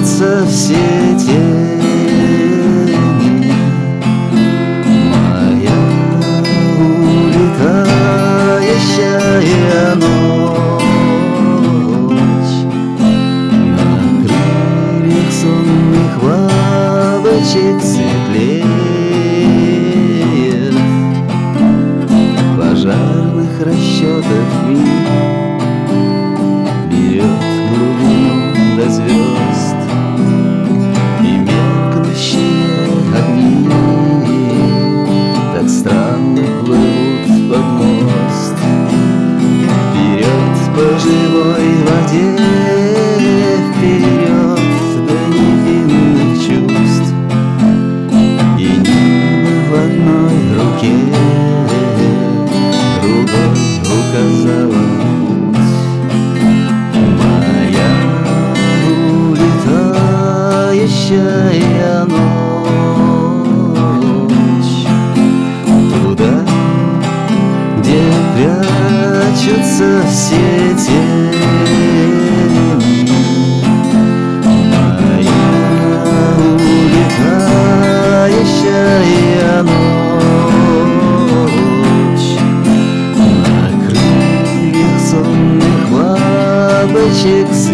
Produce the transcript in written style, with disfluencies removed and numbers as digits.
прячутся все тени. Моя улетающая ночь на крыльях сонных бабочек светлеет. Пожарных расчетов миг берет глубину до звезд, и меркнущие огни так странно плывут под мост. Вперед по живой воде, вперед до невинных чувств, и небо в одной руке, другой указала путь. Моя улетающая ночь туда, где прячутся все тени. Моя улетающая ночь на крыльях сонных бабочек